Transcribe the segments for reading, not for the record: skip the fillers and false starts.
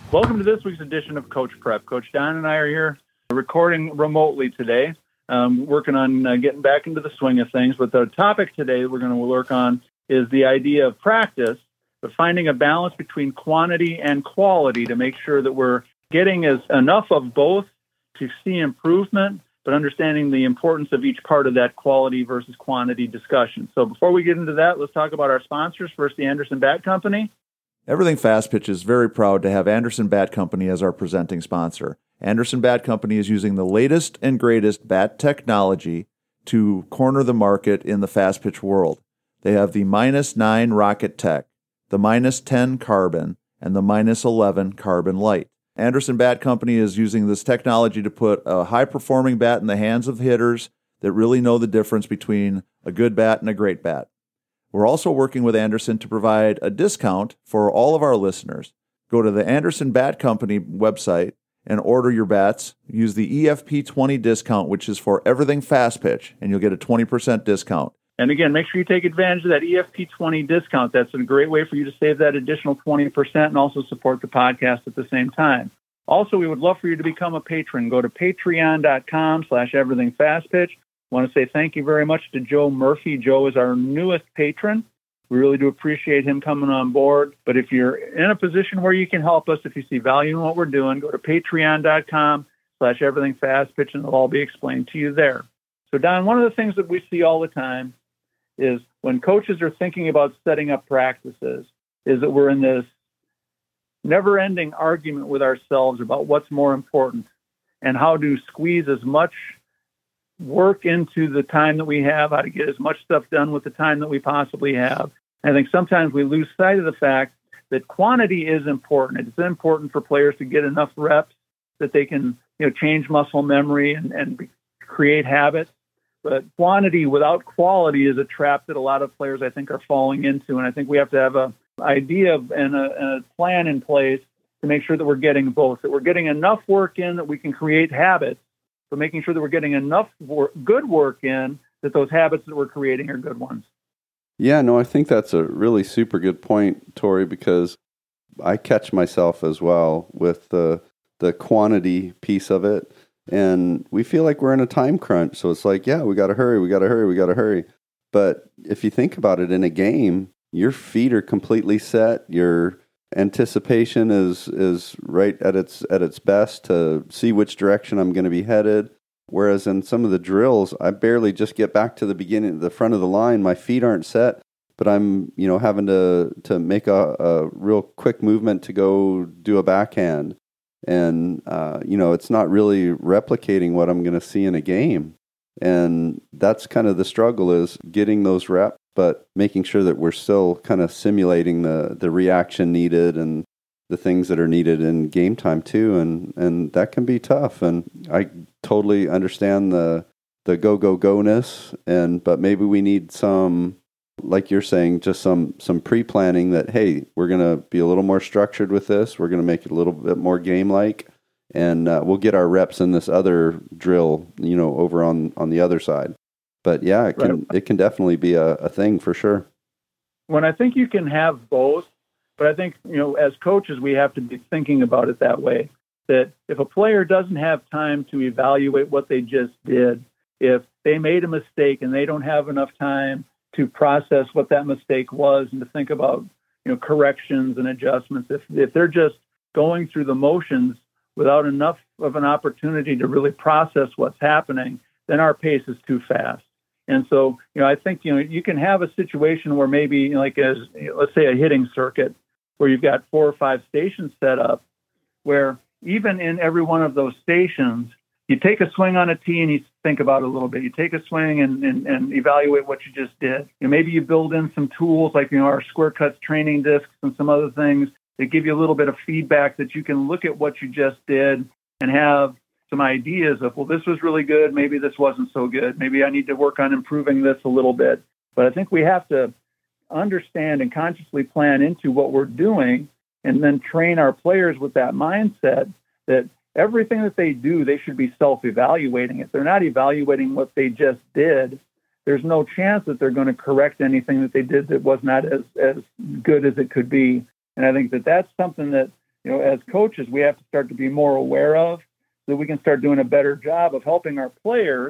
Welcome to this week's edition of Coach Prep. Coach Don and I are here recording remotely today, working on getting back into the swing of things. But the topic today we're going to work on is the idea of practice, but finding a balance between quantity and quality to make sure that we're getting enough of both to see improvement, but understanding the importance of each part of that quality versus quantity discussion. So before we get into that, let's talk about our sponsors. First, the Anderson Bat Company. Everything Fast Pitch is very proud to have Anderson Bat Company as our presenting sponsor. Anderson Bat Company is using the latest and greatest bat technology to corner the market in the fast pitch world. They have the -9 Rocket Tech, the -10 Carbon, and the -11 Carbon Light. Anderson Bat Company is using this technology to put a high-performing bat in the hands of hitters that really know the difference between a good bat and a great bat. We're also working with Anderson to provide a discount for all of our listeners. Go to the Anderson Bat Company website and order your bats. Use the EFP20 discount, which is for everything fast pitch, and you'll get a 20% discount. And again, make sure you take advantage of that EFP20 discount. That's a great way for you to save that additional 20% and also support the podcast at the same time. Also, we would love for you to become a patron. Go to patreon.com/everythingfastpitch. I want to say thank you very much to Joe Murphy. Joe is our newest patron. We really do appreciate him coming on board. But if you're in a position where you can help us, if you see value in what we're doing, go to patreon.com/everythingfastpitch, and it'll all be explained to you there. So, Don, one of the things that we see all the time is when coaches are thinking about setting up practices, is that we're in this never-ending argument with ourselves about what's more important and how to squeeze as much work into the time that we have, how to get as much stuff done with the time that we possibly have. And I think sometimes we lose sight of the fact that quantity is important. It's important for players to get enough reps that they can, change muscle memory and create habits. But quantity without quality is a trap that a lot of players, I think, are falling into. And I think we have to have an idea and a plan in place to make sure that we're getting both, that we're getting enough work in that we can create habits, but making sure that we're getting enough good work in that those habits that we're creating are good ones. Yeah, no, I think that's a really super good point, Tori, because I catch myself as well with the quantity piece of it. And we feel like we're in a time crunch. So it's like, yeah, we got to hurry. But if you think about it in a game, your feet are completely set. Your anticipation is right at its best to see which direction I'm going to be headed. Whereas in some of the drills, I barely just get back to the beginning, the front of the line. My feet aren't set, but I'm having to make a real quick movement to go do a backhand, and it's not really replicating what I'm going to see in a game. And that's kind of the struggle, is getting those reps, but making sure that we're still kind of simulating the reaction needed and the things that are needed in game time too. And that can be tough. And I totally understand the go-ness, but maybe we need some, like you're saying, just some pre-planning that, hey, we're going to be a little more structured with this. We're going to make it a little bit more game-like. And we'll get our reps in this other drill, over on the other side. But yeah, it can definitely be a thing for sure. When I think you can have both, but I think, as coaches, we have to be thinking about it that way, that if a player doesn't have time to evaluate what they just did, if they made a mistake and they don't have enough time to process what that mistake was and to think about, corrections and adjustments, if they're just going through the motions without enough of an opportunity to really process what's happening, then our pace is too fast. And so, I think, you can have a situation where maybe let's say a hitting circuit where you've got 4 or 5 stations set up, where even in every one of those stations, you take a swing on a tee and you think about it a little bit. You take a swing and evaluate what you just did. Maybe you build in some tools like, our Square Cuts training discs and some other things that give you a little bit of feedback that you can look at what you just did and have some ideas of, well, this was really good. Maybe this wasn't so good. Maybe I need to work on improving this a little bit. But I think we have to understand and consciously plan into what we're doing and then train our players with that mindset that everything that they do, they should be self-evaluating. If they're not evaluating what they just did, there's no chance that they're going to correct anything that they did that was not as good as it could be. And I think that that's something that, as coaches, we have to start to be more aware of, so that we can start doing a better job of helping our players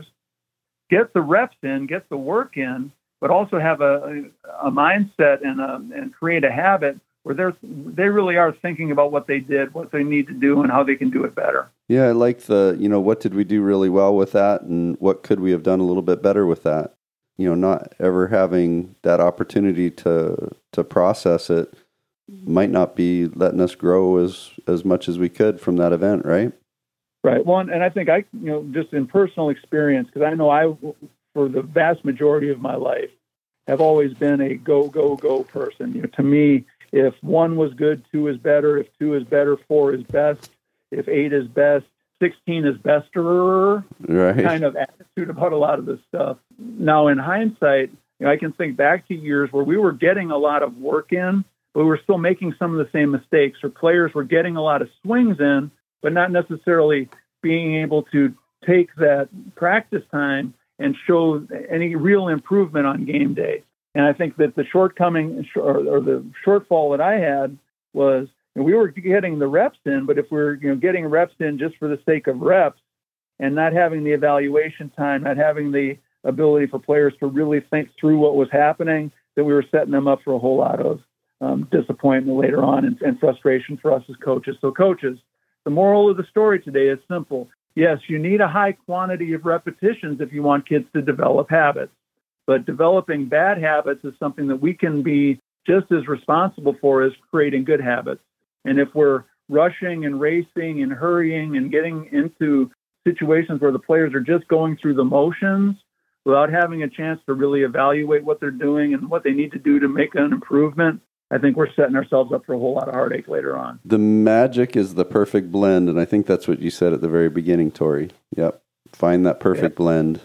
get the reps in, get the work in, but also have a mindset and create a habit where they really are thinking about what they did, what they need to do, and how they can do it better. Yeah, I like what did we do really well with that, and what could we have done a little bit better with that? Not ever having that opportunity to process it might not be letting us grow as much as we could from that event, right? Right. Well, and I think just in personal experience, because I know for the vast majority of my life, have always been a go, go, go person. To me, if 1 was good, 2 is better. If 2 is better, 4 is best. If 8 is best, 16 is bester. Right. Kind of attitude about a lot of this stuff. Now, in hindsight, I can think back to years where we were getting a lot of work in, but we were still making some of the same mistakes, or players were getting a lot of swings in, but not necessarily being able to take that practice time and show any real improvement on game day. And I think that the shortcoming or the shortfall that I had was we were getting the reps in, but if we're getting reps in just for the sake of reps and not having the evaluation time, not having the ability for players to really think through what was happening, that we were setting them up for a whole lot of disappointment later on and frustration for us as coaches. So coaches, the moral of the story today is simple. Yes, you need a high quantity of repetitions if you want kids to develop habits. But developing bad habits is something that we can be just as responsible for as creating good habits. And if we're rushing and racing and hurrying and getting into situations where the players are just going through the motions without having a chance to really evaluate what they're doing and what they need to do to make an improvement, I think we're setting ourselves up for a whole lot of heartache later on. The magic is the perfect blend, and I think that's what you said at the very beginning, Tori. Yep. Find that perfect blend.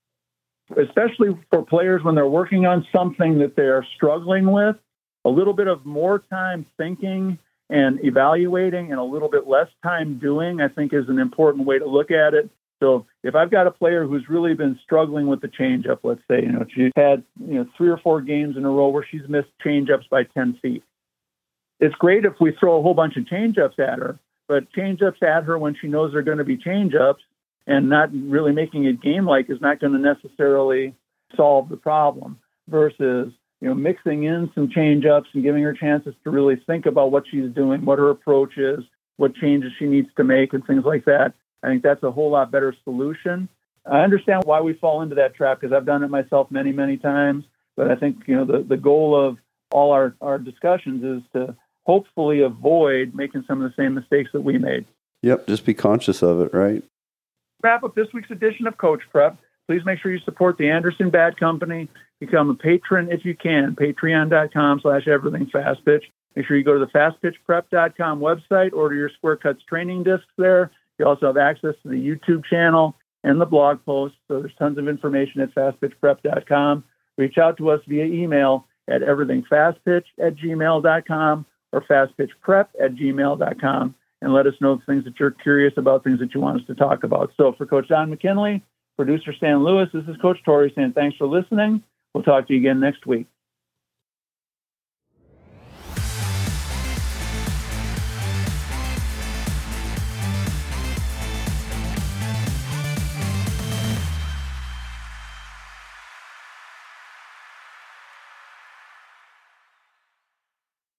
Especially for players when they're working on something that they're struggling with, a little bit of more time thinking and evaluating and a little bit less time doing, I think is an important way to look at it. So if I've got a player who's really been struggling with the changeup, let's say, she's had 3 or 4 games in a row where she's missed changeups by 10 feet. It's great if we throw a whole bunch of changeups at her, but changeups at her when she knows they're going to be changeups and not really making it game-like is not going to necessarily solve the problem, versus mixing in some change-ups and giving her chances to really think about what she's doing, what her approach is, what changes she needs to make, and things like that. I think that's a whole lot better solution. I understand why we fall into that trap, because I've done it myself many, many times. But I think the goal of all our discussions is to hopefully avoid making some of the same mistakes that we made. Yep, just be conscious of it, right? Wrap up this week's edition of Coach Prep. Please make sure you support the Anderson Bat Company. Become a patron if you can. Patreon.com/everythingfastpitch. Make sure you go to the fastpitchprep.com website, order your Square Cuts training discs there. You also have access to the YouTube channel and the blog posts. So there's tons of information at fastpitchprep.com. Reach out to us via email at everythingfastpitch@gmail.com or fastpitchprep@gmail.com. And let us know things that you're curious about, things that you want us to talk about. So for Coach Don McKinley, producer Stan Lewis, this is Coach Tori saying thanks for listening. We'll talk to you again next week.